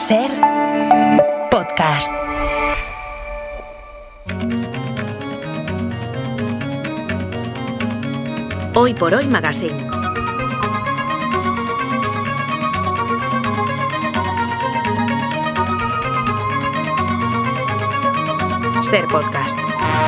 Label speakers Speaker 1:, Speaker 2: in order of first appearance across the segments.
Speaker 1: Ser podcast. Hoy por Hoy Magazine. Ser podcast.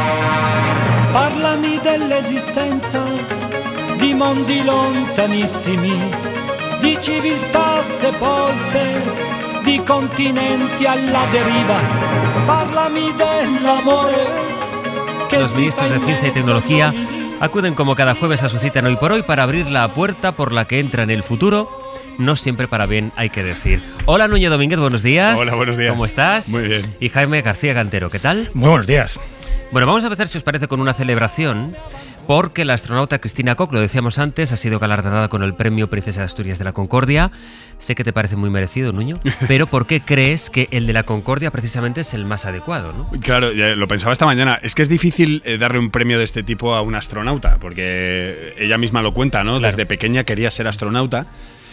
Speaker 2: Parlami dell'esistenza di mondi lontanissimi, di civiltà sepolte, di continenti alla deriva. Parlami dell'amore que
Speaker 3: Los ministros de Ciencia y Tecnología acuden como cada jueves a su cita en Hoy por Hoy para abrir la puerta por la que entra en el futuro. No siempre para bien, hay que decir. Hola, Núñez Domínguez, buenos días.
Speaker 4: Hola, buenos días.
Speaker 3: ¿Cómo estás?
Speaker 4: Muy bien.
Speaker 3: Y Jaime García Cantero, ¿qué tal?
Speaker 5: Muy buenos días.
Speaker 3: Bueno, vamos a empezar, si os parece, con una celebración, porque la astronauta Cristina Koch, lo decíamos antes, ha sido galardonada con el Premio Princesa de Asturias de la Concordia. Sé que te parece muy merecido, Nuño, pero ¿por qué crees que el de la Concordia precisamente es el más adecuado, ¿no?
Speaker 4: Claro, ya lo pensaba esta mañana. Es que es difícil darle un premio de este tipo a una astronauta, porque ella misma lo cuenta, ¿no?
Speaker 3: Claro.
Speaker 4: Desde pequeña quería ser astronauta.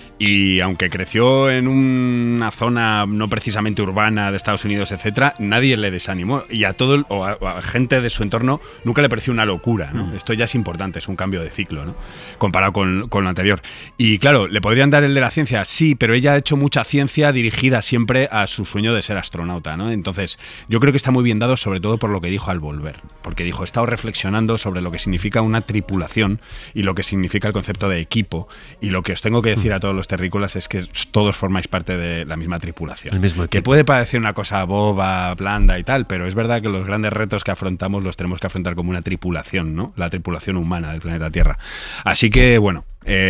Speaker 4: Y aunque creció en una zona no precisamente urbana de Estados Unidos, etcétera, nadie le desanimó. Y a todo a gente de su entorno nunca le pareció una locura, ¿no? Esto ya es importante, es un cambio de ciclo, ¿no? Comparado con lo anterior. Y claro, ¿le podrían dar el de la ciencia? Sí, pero ella ha hecho mucha ciencia dirigida siempre a su sueño de ser astronauta, ¿no? Entonces, yo creo que está muy bien dado, sobre todo por lo que dijo al volver. Porque dijo, he estado reflexionando sobre lo que significa una tripulación y lo que significa el concepto de equipo. Y lo que os tengo que decir a todos los terrícolas es que todos formáis parte de la misma tripulación.
Speaker 3: El mismo equipo.
Speaker 4: Que puede parecer una cosa boba, blanda y tal, pero es verdad que los grandes retos que afrontamos los tenemos que afrontar como una tripulación, ¿no? La tripulación humana del planeta Tierra. Así que, bueno,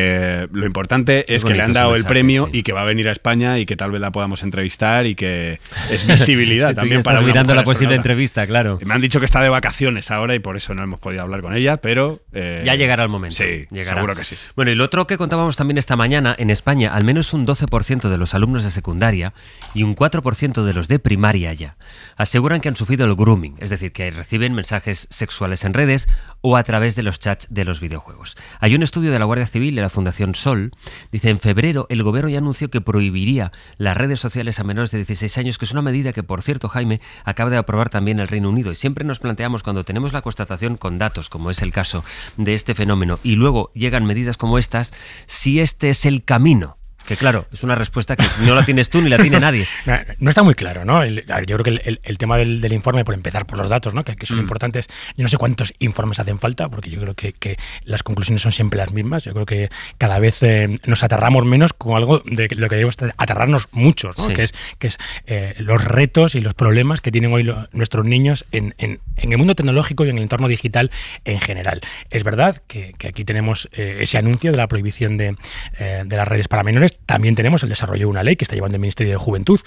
Speaker 4: lo importante es que le han dado el premio, sí, y que va a venir a España y que tal vez la podamos entrevistar y que es visibilidad también para una
Speaker 3: mirando
Speaker 4: mujer
Speaker 3: la posible
Speaker 4: astronauta.
Speaker 3: entrevista, claro.
Speaker 4: Me han dicho que está de vacaciones ahora y por eso no hemos podido hablar con ella, pero...
Speaker 3: ya llegará el momento.
Speaker 4: Sí,
Speaker 3: llegará.
Speaker 4: seguro que sí.
Speaker 3: Bueno, y lo otro que contábamos también esta mañana, en España, al menos un 12% de los alumnos de secundaria y un 4% de los de primaria ya aseguran que han sufrido el grooming, es decir, que reciben mensajes sexuales en redes o a través de los chats de los videojuegos. Hay un estudio de la Guardia Civil de la Fundación Sol, dice, en febrero el gobierno ya anunció que prohibiría las redes sociales a menores de 16 años, que es una medida que, por cierto, Jaime, acaba de aprobar también el Reino Unido. Y siempre nos planteamos, cuando tenemos la constatación con datos, como es el caso de este fenómeno, y luego llegan medidas como estas, si este es el camino. Que claro, es una respuesta que no la tienes tú ni la tiene nadie.
Speaker 5: No está muy claro, ¿no? Yo creo que el tema del informe, por empezar por los datos, ¿no? que son importantes, yo no sé cuántos informes hacen falta, porque yo creo que las conclusiones son siempre las mismas. Yo creo que cada vez nos aterramos menos con algo de lo que debemos aterrarnos muchos, ¿no? Sí. Que es los retos y los problemas que tienen hoy nuestros niños en el mundo tecnológico y en el entorno digital en general. Es verdad que aquí tenemos ese anuncio de la prohibición de las redes para menores. También tenemos el desarrollo de una ley que está llevando el Ministerio de Juventud,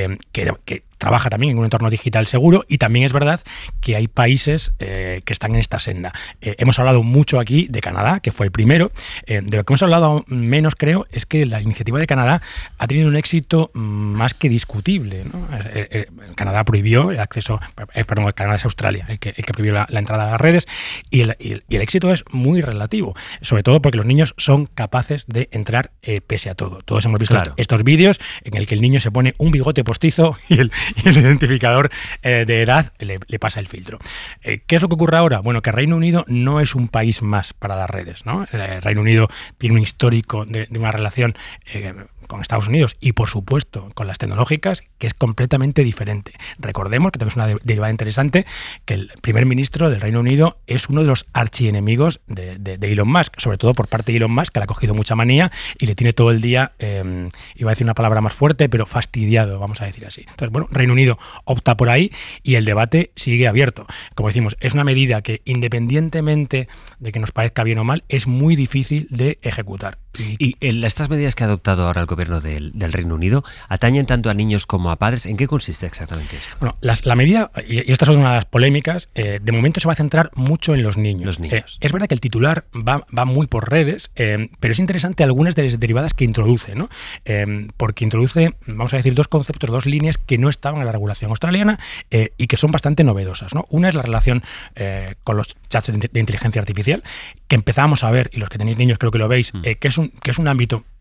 Speaker 5: que trabaja también en un entorno digital seguro, y también es verdad que hay países que están en esta senda. Hemos hablado mucho aquí de Canadá, que fue el primero. De lo que hemos hablado menos, creo, es que la iniciativa de Canadá ha tenido un éxito más que discutible, ¿no? Canadá prohibió el acceso, Canadá es Australia, el que prohibió la entrada a las redes, y el éxito es muy relativo, sobre todo porque los niños son capaces de entrar pese a todo. Todos hemos visto estos vídeos en el que el niño se pone un bigote postizo y el identificador de edad le pasa el filtro. ¿Qué es lo que ocurre ahora? Bueno, que Reino Unido no es un país más para las redes, ¿no? Reino Unido tiene un histórico de una relación con Estados Unidos y, por supuesto, con las tecnológicas, que es completamente diferente. Recordemos que tenemos una derivada interesante, que el primer ministro del Reino Unido es uno de los archienemigos de Elon Musk, sobre todo por parte de Elon Musk, que le ha cogido mucha manía y le tiene todo el día, iba a decir una palabra más fuerte, pero fastidiado, vamos a decir así. Entonces, bueno, Reino Unido opta por ahí y el debate sigue abierto. Como decimos, es una medida que, independientemente de que nos parezca bien o mal, es muy difícil de ejecutar.
Speaker 3: Y estas medidas que ha adoptado ahora el gobierno del Reino Unido atañen tanto a niños como a padres. ¿En qué consiste exactamente esto?
Speaker 5: Bueno, la medida, y esta es una de las polémicas, de momento se va a centrar mucho en los niños. Es verdad que el titular va muy por redes, pero es interesante algunas de las derivadas que introduce, ¿no? Porque introduce, vamos a decir, dos conceptos, dos líneas que no estaban en la regulación australiana y que son bastante novedosas, ¿no? Una es la relación con los chats de inteligencia artificial, que empezamos a ver, y los que tenéis niños creo que lo veis, que es un ámbito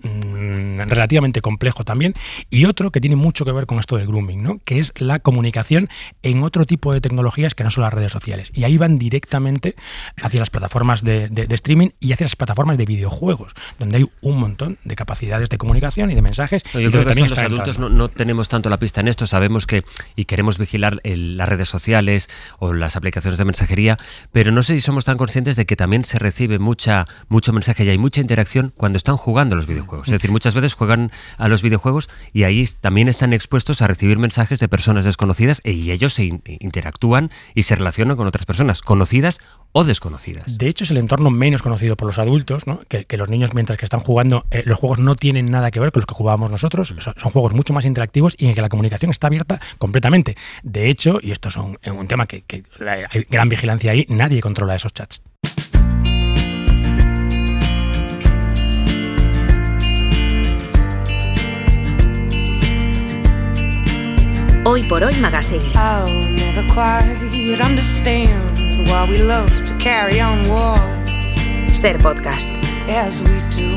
Speaker 5: relativamente complejo también, y otro que tiene mucho que ver con esto del grooming, ¿no? Que es la comunicación en otro tipo de tecnologías que no son las redes sociales. Y ahí van directamente hacia las plataformas de streaming y hacia las plataformas de videojuegos, donde hay un montón de capacidades de comunicación y de mensajes.
Speaker 3: Yo creo que también los adultos no tenemos tanto la pista en esto, sabemos que y queremos vigilar las redes sociales o las aplicaciones de mensajería, pero no sé si somos tan conscientes de que también se recibe mucho mensaje y hay mucha interacción cuando están jugando a los videojuegos. Es decir, muchas veces juegan a los videojuegos y ahí también están expuestos a recibir mensajes de personas desconocidas y ellos se interactúan y se relacionan con otras personas, conocidas o desconocidas.
Speaker 5: De hecho, es el entorno menos conocido por los adultos, ¿no? Que los niños, mientras que están jugando, los juegos no tienen nada que ver con los que jugábamos nosotros. Son juegos mucho más interactivos y en que la comunicación está abierta completamente. De hecho, y esto es un tema que hay gran vigilancia ahí, nadie controla esos chats.
Speaker 1: Hoy por Hoy Magazine.
Speaker 6: I'll never quite understand why we love to carry on wars
Speaker 1: Ser Podcast.
Speaker 6: as we do.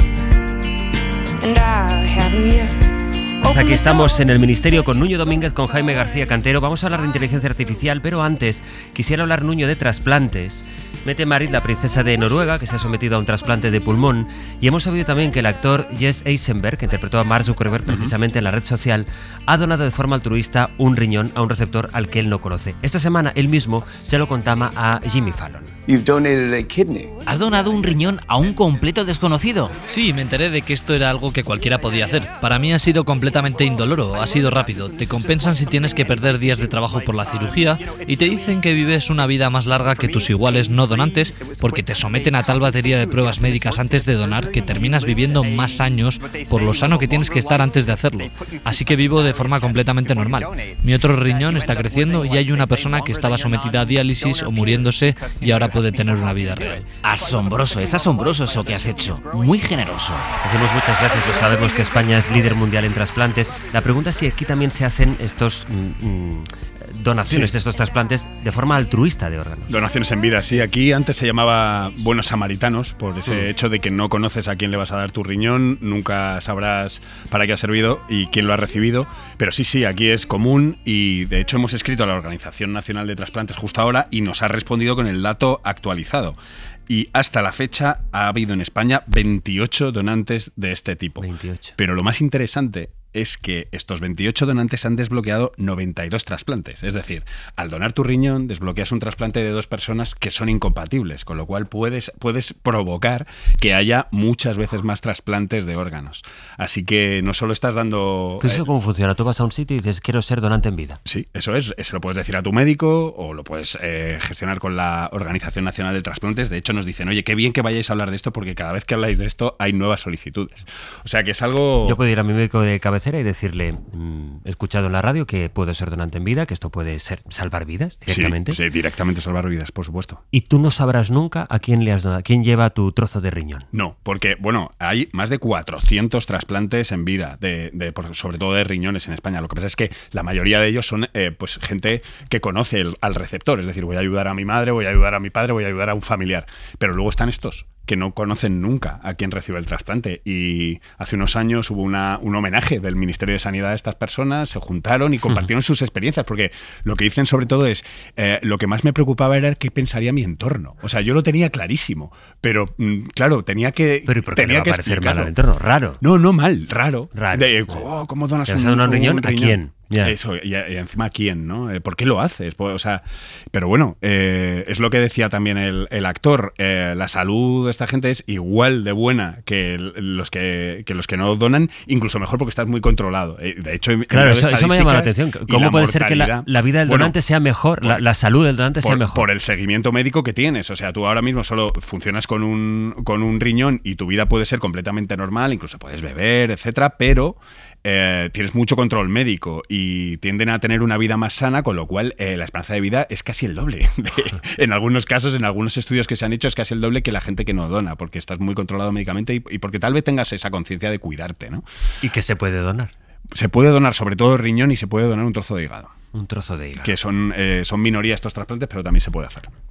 Speaker 6: And I haven't yet.
Speaker 3: Aquí estamos en el Ministerio con Nuño Domínguez, con Jaime García Cantero. Vamos a hablar de inteligencia artificial, pero antes quisiera hablar, Nuño, de trasplantes. Mette Marit, la princesa de Noruega, que se ha sometido a un trasplante de pulmón, y hemos sabido también que el actor Jesse Eisenberg, que interpretó a Mark Zuckerberg precisamente en la red social, ha donado de forma altruista un riñón a un receptor al que él no conoce. Esta semana él mismo se lo contaba a Jimmy Fallon.
Speaker 7: You've donated a kidney.
Speaker 8: ¿Has donado un riñón a un completo desconocido?
Speaker 9: Sí, me enteré de que esto era algo que cualquiera podía hacer. Para mí ha sido completamente indoloro, ha sido rápido. Te compensan si tienes que perder días de trabajo por la cirugía y te dicen que vives una vida más larga que tus iguales no donantes porque te someten a tal batería de pruebas médicas antes de donar que terminas viviendo más años por lo sano que tienes que estar antes de hacerlo. Así que vivo de forma completamente normal. Mi otro riñón está creciendo y hay una persona que estaba sometida a diálisis o muriéndose y ahora puede tener una vida real.
Speaker 8: Asombroso, es asombroso eso que has hecho. Muy generoso.
Speaker 3: Hacemos muchas gracias, pues sabemos que España es líder mundial en trasplantes. La pregunta es si aquí también se hacen estos donaciones de estos trasplantes de forma altruista de órganos.
Speaker 4: Donaciones en vida, sí. Aquí antes se llamaba buenos samaritanos por ese hecho de que no conoces a quién le vas a dar tu riñón, nunca sabrás para qué ha servido y quién lo ha recibido. Pero sí, aquí es común y de hecho hemos escrito a la Organización Nacional de Trasplantes justo ahora y nos ha respondido con el dato actualizado. Y hasta la fecha ha habido en España 28 donantes de este tipo.
Speaker 3: 28.
Speaker 4: Pero lo más interesante es que estos 28 donantes han desbloqueado 92 trasplantes. Es decir, al donar tu riñón, desbloqueas un trasplante de 2 personas que son incompatibles, con lo cual puedes provocar que haya muchas veces más trasplantes de órganos. Así que no solo estás dando...
Speaker 3: ¿Eso cómo funciona? Tú vas a un sitio y dices, quiero ser donante en vida.
Speaker 4: Sí, eso es. Eso lo puedes decir a tu médico o lo puedes gestionar con la Organización Nacional de Trasplantes. De hecho, nos dicen, oye, qué bien que vayáis a hablar de esto porque cada vez que habláis de esto hay nuevas solicitudes. O sea que es algo...
Speaker 3: Yo puedo ir a mi médico de cabecera y decirle, he escuchado en la radio que puedo ser donante en vida, que esto puede ser salvar vidas directamente.
Speaker 4: Sí, directamente salvar vidas, por supuesto.
Speaker 3: Y tú no sabrás nunca a quién le has donado, a quién lleva tu trozo de riñón.
Speaker 4: No, porque, bueno, hay más de 400 trasplantes en vida, sobre todo de riñones en España. Lo que pasa es que la mayoría de ellos son pues gente que conoce al receptor. Es decir, voy a ayudar a mi madre, voy a ayudar a mi padre, voy a ayudar a un familiar. Pero luego están estos que no conocen nunca a quién recibe el trasplante. Y hace unos años hubo un homenaje del Ministerio de Sanidad a estas personas, se juntaron y compartieron sus experiencias, porque lo que dicen sobre todo es, lo que más me preocupaba era qué pensaría mi entorno. O sea, yo lo tenía clarísimo, pero claro, tenía que...
Speaker 3: Pero ¿y por qué
Speaker 4: tenía
Speaker 3: no va
Speaker 4: que
Speaker 3: a parecer
Speaker 4: explicarlo.
Speaker 3: mal al entorno? Raro.
Speaker 4: No, mal, raro.
Speaker 3: Raro.
Speaker 4: ¿Cómo donas
Speaker 3: ¿Te vas a donar un riñón? ¿A quién? Yeah.
Speaker 4: Eso, y encima ¿a quién? ¿No? ¿Por qué lo haces? Pues, o sea, pero bueno, es lo que decía también el actor. La salud de esta gente es igual de buena que los que no donan, incluso mejor porque estás muy controlado. De hecho,
Speaker 3: claro, eso me llama la atención. ¿Cómo puede ser que la vida del donante sea mejor, la salud del donante sea mejor?
Speaker 4: Por el seguimiento médico que tienes. O sea, tú ahora mismo solo funcionas con un riñón y tu vida puede ser completamente normal, incluso puedes beber, etcétera, pero... tienes mucho control médico y tienden a tener una vida más sana, con lo cual la esperanza de vida es casi el doble. En algunos casos, en algunos estudios que se han hecho, es casi el doble que la gente que no dona, porque estás muy controlado médicamente y porque tal vez tengas esa conciencia de cuidarte, ¿no?
Speaker 3: ¿Y qué se puede donar?
Speaker 4: Se puede donar sobre todo riñón y se puede donar un trozo de hígado.
Speaker 3: Un trozo de hígado.
Speaker 4: Que son minoría estos trasplantes, pero también se puede hacer.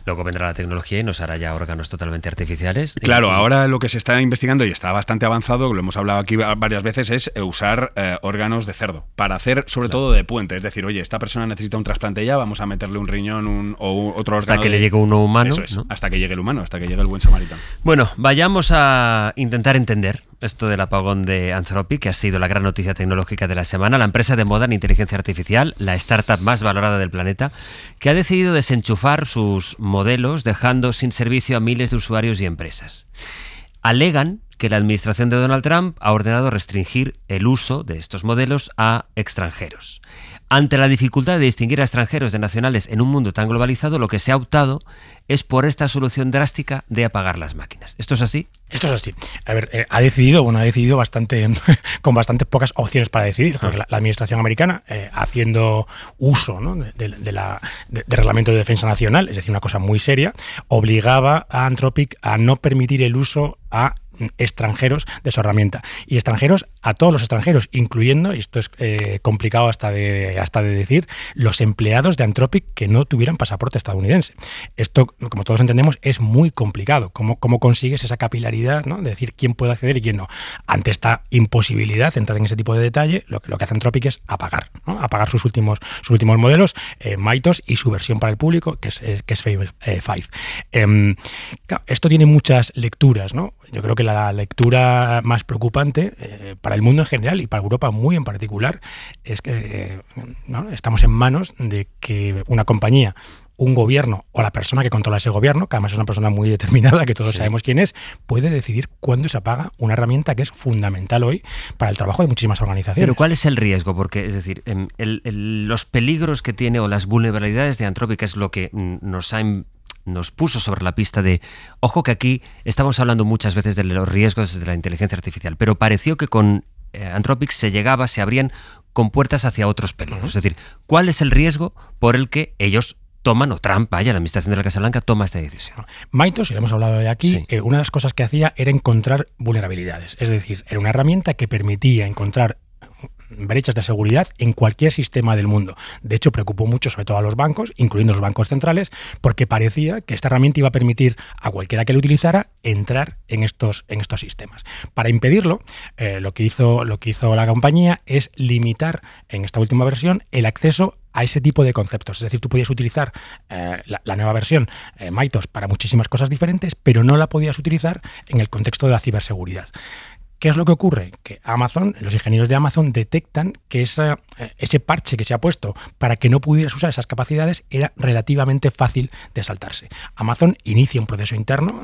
Speaker 3: Luego vendrá la tecnología y nos hará ya órganos totalmente artificiales.
Speaker 4: Claro, ahora lo que se está investigando y está bastante avanzado, lo hemos hablado aquí varias veces, es usar órganos de cerdo para hacer sobre todo de puente. Es decir, oye, esta persona necesita un trasplante ya, vamos a meterle un riñón o otro órgano.
Speaker 3: Hasta que le llegue uno humano.
Speaker 4: Eso es,
Speaker 3: ¿no?
Speaker 4: hasta que llegue el humano, hasta que llegue el buen samaritano.
Speaker 3: Bueno, vayamos a intentar entender esto del apagón de Anthropic, que ha sido la gran noticia tecnológica de la semana. La empresa de moda en inteligencia artificial, la startup más valorada del planeta, que ha decidido desenchufar sus modelos dejando sin servicio a miles de usuarios y empresas. Alegan que la administración de Donald Trump ha ordenado restringir el uso de estos modelos a extranjeros. Ante la dificultad de distinguir a extranjeros de nacionales en un mundo tan globalizado, lo que se ha optado es por esta solución drástica de apagar las máquinas. ¿Esto es así?
Speaker 5: Esto es así. A ver, ha decidido bastante con bastantes pocas opciones para decidir, porque la administración americana, haciendo uso, ¿no?, de reglamento de defensa nacional, es decir, una cosa muy seria, obligaba a Anthropic a no permitir el uso a extranjeros de su herramienta. Y extranjeros, a todos los extranjeros, incluyendo, y esto es complicado hasta de decir, los empleados de Anthropic que no tuvieran pasaporte estadounidense. Esto, como todos entendemos, es muy complicado. ¿Cómo consigues esa capilaridad, ¿no?, de decir quién puede acceder y quién no? Ante esta imposibilidad de entrar en ese tipo de detalle, lo que hace Anthropic es apagar, ¿no?, apagar sus últimos modelos, Mythos, y su versión para el público, que es Fable 5. Claro, esto tiene muchas lecturas, ¿no? Yo creo que la lectura más preocupante para el mundo en general y para Europa muy en particular es que ¿no?, estamos en manos de que una compañía, un gobierno o la persona que controla ese gobierno, que además es una persona muy determinada, que todos sabemos quién es, puede decidir cuándo se apaga una herramienta que es fundamental hoy para el trabajo de muchísimas organizaciones.
Speaker 3: Pero ¿cuál es el riesgo? Porque, es decir, los peligros que tiene o las vulnerabilidades de Anthropic es lo que nos puso sobre la pista de, ojo que aquí estamos hablando muchas veces de los riesgos de la inteligencia artificial, pero pareció que con Anthropic se abrían compuertas hacia otros peligros. Es decir, ¿cuál es el riesgo por el que ellos toman, o Trump, la administración de la Casa Blanca, toma esta decisión?
Speaker 5: Mythos, y lo hemos hablado de aquí, una de las cosas que hacía era encontrar vulnerabilidades. Es decir, era una herramienta que permitía encontrar brechas de seguridad en cualquier sistema del mundo. De hecho, preocupó mucho sobre todo a los bancos, incluyendo los bancos centrales, porque parecía que esta herramienta iba a permitir a cualquiera que lo utilizara entrar en estos sistemas. Para impedirlo, lo que hizo la compañía es limitar en esta última versión el acceso a ese tipo de conceptos. Es decir, tú podías utilizar la nueva versión, Mythos, para muchísimas cosas diferentes, pero no la podías utilizar en el contexto de la ciberseguridad. ¿Qué es lo que ocurre? Que los ingenieros de Amazon detectan que ese parche que se ha puesto para que no pudieras usar esas capacidades era relativamente fácil de saltarse. Amazon inicia un proceso interno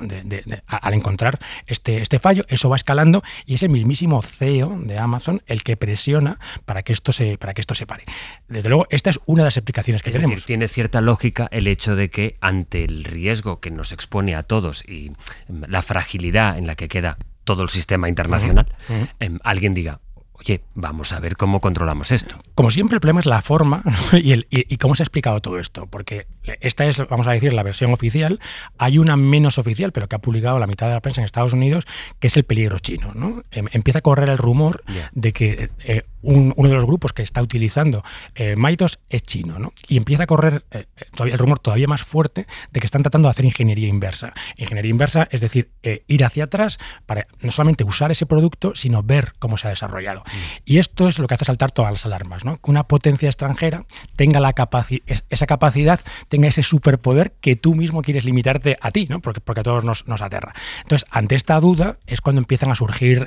Speaker 5: al encontrar este fallo, eso va escalando y es el mismísimo CEO de Amazon el que presiona para que esto se pare. Desde luego, esta es una de las explicaciones que tenemos.
Speaker 3: Es decir, tiene cierta lógica el hecho de que ante el riesgo que nos expone a todos y la fragilidad en la que queda todo el sistema internacional, alguien diga, oye, vamos a ver cómo controlamos esto.
Speaker 5: Como siempre, el problema es la forma, ¿no?, y cómo se ha explicado todo esto, porque esta es, vamos a decir, la versión oficial. Hay una menos oficial, pero que ha publicado la mitad de la prensa en Estados Unidos, que es el peligro chino, ¿no? Empieza a correr el rumor de que uno de los grupos que está utilizando Mythos es chino, ¿no? Y empieza a correr el rumor todavía más fuerte de que están tratando de hacer ingeniería inversa. Ingeniería inversa, es decir, ir hacia atrás para no solamente usar ese producto, sino ver cómo se ha desarrollado. Y esto es lo que hace saltar todas las alarmas, ¿no? Que una potencia extranjera tenga esa capacidad, tenga ese superpoder que tú mismo quieres limitarte a ti, ¿no? Porque a todos nos aterra. Entonces, ante esta duda es cuando empiezan a surgir,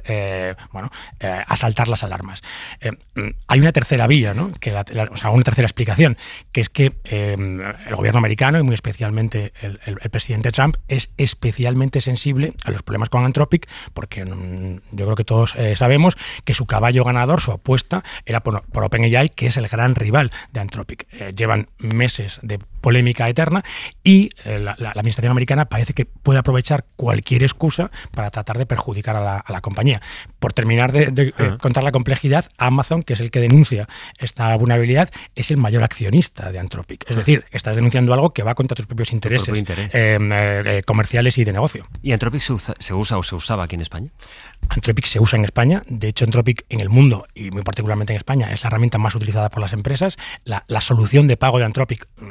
Speaker 5: a saltar las alarmas. Hay una tercera vía, ¿no? Una tercera explicación, que es que el gobierno americano y muy especialmente el presidente Trump es especialmente sensible a los problemas con Anthropic, porque yo creo que todos sabemos que su caballo ganador, su apuesta, era por OpenAI, que es el gran rival de Anthropic. Llevan meses de polémica eterna y la administración americana parece que puede aprovechar cualquier excusa para tratar de perjudicar a la compañía. Por terminar de contar la complejidad, Amazon, que es el que denuncia esta vulnerabilidad, es el mayor accionista de Anthropic. Es decir, estás denunciando algo que va contra tus propios intereses comerciales y de negocio.
Speaker 3: ¿Y Anthropic se usa o se usaba aquí en España?
Speaker 5: Anthropic se usa en España. De hecho, Anthropic en el mundo, y muy particularmente en España, es la herramienta más utilizada por las empresas. La solución de pago de Anthropic, lo hemos explicado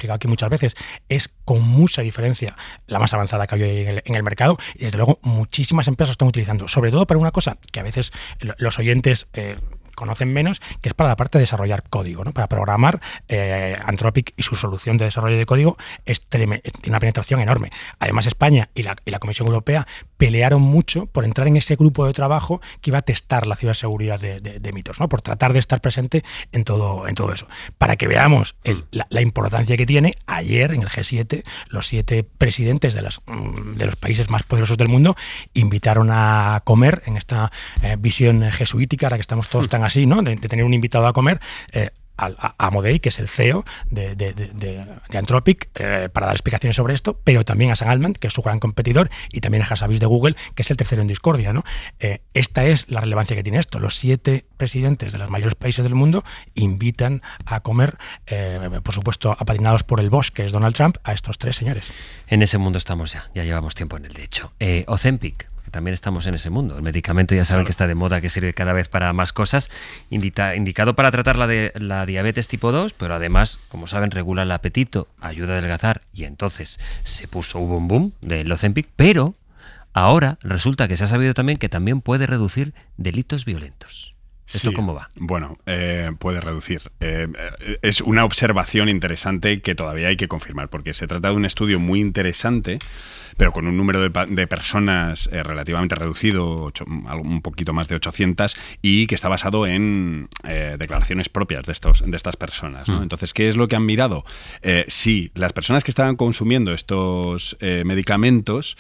Speaker 5: explicado aquí muchas veces, es con mucha diferencia la más avanzada que hay hoy en el mercado, y desde luego muchísimas empresas están utilizando, sobre todo para una cosa que a veces los oyentes conocen menos, que es para la parte de desarrollar código, ¿no? Para programar. Anthropic y su solución de desarrollo de código tiene una penetración enorme. Además, España y la Comisión Europea pelearon mucho por entrar en ese grupo de trabajo que iba a testar la ciberseguridad de mitos, ¿no? Por tratar de estar presente en todo eso. Para que veamos la importancia que tiene, ayer en el G7, los 7 presidentes de los países más poderosos del mundo invitaron a comer en esta visión jesuítica, ahora que estamos todos tan así, ¿no? De tener un invitado a comer, a Amodei, que es el CEO de Anthropic, para dar explicaciones sobre esto, pero también a Sam Altman, que es su gran competidor, y también a Hasavis de Google, que es el tercero en discordia, ¿no? Esta es la relevancia que tiene esto. Los 7 presidentes de los mayores países del mundo invitan a comer, por supuesto, apadrinados por el boss, que es Donald Trump, a estos 3 señores.
Speaker 3: En ese mundo estamos ya llevamos tiempo en él, de hecho. Ozempic, también estamos en ese mundo. El medicamento ya saben que está de moda, que sirve cada vez para más cosas, indicado para tratar la diabetes tipo 2, pero además, como saben, regula el apetito, ayuda a adelgazar, y entonces hubo un boom del Ozempic, pero ahora resulta que se ha sabido también que también puede reducir delitos violentos. ¿Esto cómo va?
Speaker 4: Bueno, puede reducir. Es una observación interesante que todavía hay que confirmar, porque se trata de un estudio muy interesante, pero con un número de personas relativamente reducido, un poquito más de 800, y que está basado en declaraciones propias de estas personas, ¿no? Entonces, ¿qué es lo que han mirado? Si las personas que estaban consumiendo estos medicamentos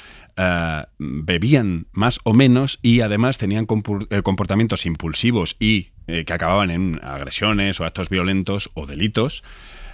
Speaker 4: bebían más o menos, y además tenían comportamientos impulsivos y que acababan en agresiones o actos violentos o delitos,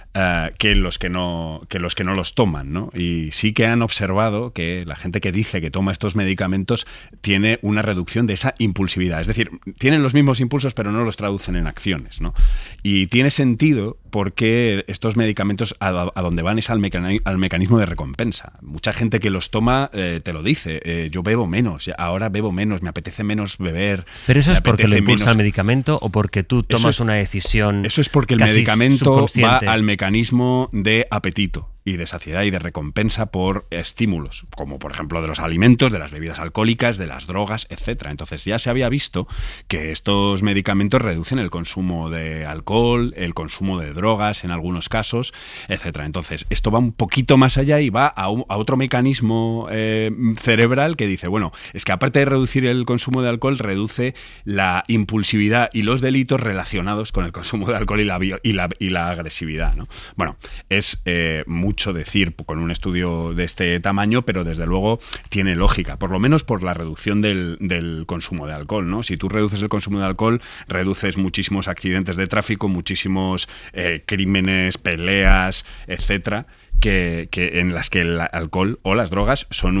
Speaker 4: que los que no los toman, ¿no? Y sí que han observado que la gente que dice que toma estos medicamentos tiene una reducción de esa impulsividad. Es decir, tienen los mismos impulsos pero no los traducen en acciones, ¿no? Y tiene sentido porque estos medicamentos a donde van es al mecanismo de recompensa. Mucha gente que los toma te lo dice. Yo bebo menos, ahora bebo menos, me apetece menos beber.
Speaker 3: ¿Pero eso es porque lo impulsa el medicamento o porque tú tomas una decisión?
Speaker 4: Eso es porque el medicamento va al mecanismo de apetito y de saciedad y de recompensa por estímulos, como por ejemplo de los alimentos, de las bebidas alcohólicas, de las drogas, etcétera. Entonces ya se había visto que estos medicamentos reducen el consumo de alcohol, el consumo de drogas en algunos casos, etcétera. Entonces esto va un poquito más allá y va a otro mecanismo cerebral que dice, bueno, es que aparte de reducir el consumo de alcohol, reduce la impulsividad y los delitos relacionados con el consumo de alcohol y la agresividad, ¿no? Bueno, es mucho decir con un estudio de este tamaño, pero desde luego tiene lógica, por lo menos por la reducción del consumo de alcohol, ¿no? Si tú reduces el consumo de alcohol, reduces muchísimos accidentes de tráfico, muchísimos crímenes, peleas, etcétera, que en las que el alcohol o las drogas son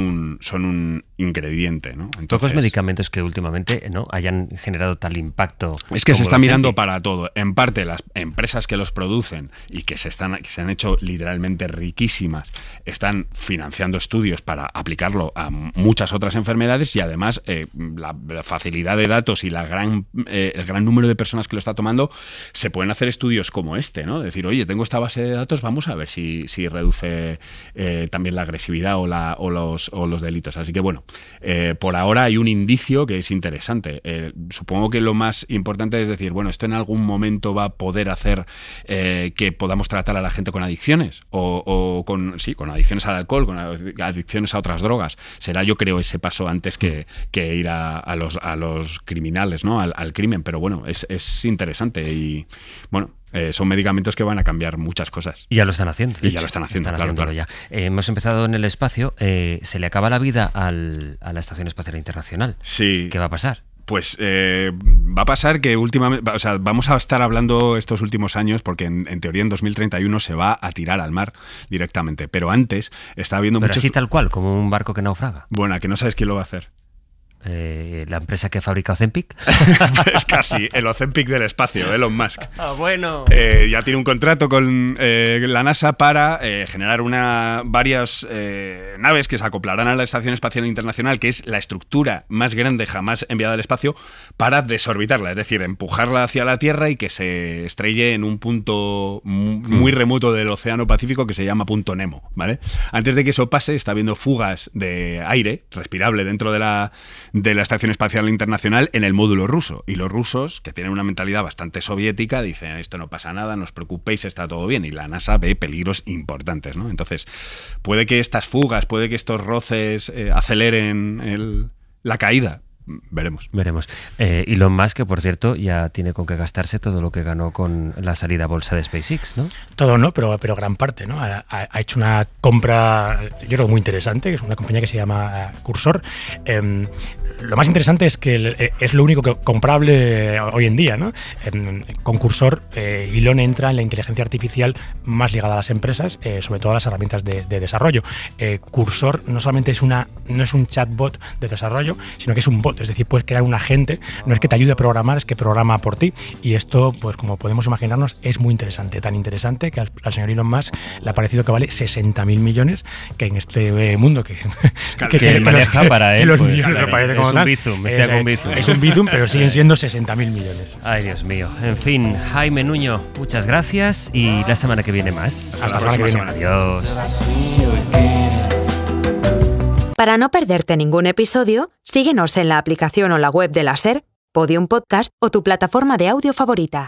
Speaker 4: un ingrediente, ¿no? Entonces,
Speaker 3: pocos medicamentos que últimamente no hayan generado tal impacto.
Speaker 4: Es que se está mirando para todo. En parte las empresas que los producen y que se han hecho literalmente riquísimas están financiando estudios para aplicarlo a muchas otras enfermedades, y además la facilidad de datos y el gran número de personas que lo está tomando, se pueden hacer estudios como este, ¿no? Decir, oye, tengo esta base de datos, vamos a ver si reduce también la agresividad o los delitos. Así que bueno, por ahora hay un indicio que es interesante. Supongo que lo más importante es decir, bueno, esto en algún momento va a poder hacer que podamos tratar a la gente con adicciones o con adicciones al alcohol, con adicciones a otras drogas. Será, yo creo, ese paso antes que ir a los criminales, ¿no? Al crimen. Pero bueno, es interesante y bueno, son medicamentos que van a cambiar muchas cosas.
Speaker 3: Y ya lo están haciendo.
Speaker 4: Y ya lo están haciendo, claro.
Speaker 3: Ya. Hemos empezado en el espacio. Se le acaba la vida a la Estación Espacial Internacional.
Speaker 4: Sí.
Speaker 3: ¿Qué va a pasar?
Speaker 4: Pues va a pasar que últimamente, o sea, vamos a estar hablando estos últimos años porque en teoría en 2031 se va a tirar al mar directamente, pero antes está habiendo
Speaker 3: pero
Speaker 4: muchos...
Speaker 3: así tal cual, como un barco que naufraga.
Speaker 4: Bueno, ¿a que no sabes quién lo va a hacer?
Speaker 3: la empresa que fabrica Ozempic.
Speaker 4: Es casi el Ozempic del espacio, Elon Musk.
Speaker 3: Bueno.
Speaker 4: Ya tiene un contrato con la NASA para generar varias naves que se acoplarán a la Estación Espacial Internacional, que es la estructura más grande jamás enviada al espacio, para desorbitarla, es decir, empujarla hacia la Tierra y que se estrelle en un punto muy remoto del Océano Pacífico que se llama Punto Nemo, ¿vale? Antes de que eso pase, está habiendo fugas de aire respirable dentro de la Estación Espacial Internacional en el módulo ruso. Y los rusos, que tienen una mentalidad bastante soviética, dicen, esto no pasa nada, no os preocupéis, está todo bien. Y la NASA ve peligros importantes, ¿no? Entonces, puede que estas fugas, puede que estos roces aceleren la caída. Veremos. Elon Musk, que por cierto ya tiene con qué gastarse todo lo que ganó con la salida a bolsa de SpaceX, ¿no?
Speaker 5: Todo no, pero gran parte, ¿no? Ha hecho una compra, yo creo, muy interesante, que es una compañía que se llama Cursor. Lo más interesante es que es lo único comprable hoy en día, ¿no? Con Cursor, Elon entra en la inteligencia artificial más ligada a las empresas, sobre todo a las herramientas de desarrollo. Cursor no solamente no es un chatbot de desarrollo, sino que es un bot, es decir, puedes crear un agente, no es que te ayude a programar, es que programa por ti. Y esto, pues como podemos imaginarnos, es muy interesante, tan interesante que al señor Elon Musk le ha parecido que vale 60.000 millones, que en este mundo que
Speaker 3: maneja para él,
Speaker 5: los
Speaker 3: pues,
Speaker 5: millones
Speaker 3: claro,
Speaker 5: me parece como
Speaker 3: es un bizum, es
Speaker 5: un bizum, pero siguen siendo 60.000 millones.
Speaker 3: Ay, Dios mío. En fin, Jaime Nuño, muchas gracias y la semana que viene más.
Speaker 5: Hasta la próxima semana.
Speaker 3: Adiós.
Speaker 1: Para no perderte ningún episodio, síguenos en la aplicación o la web de la SER, Podium Podcast o tu plataforma de audio favorita.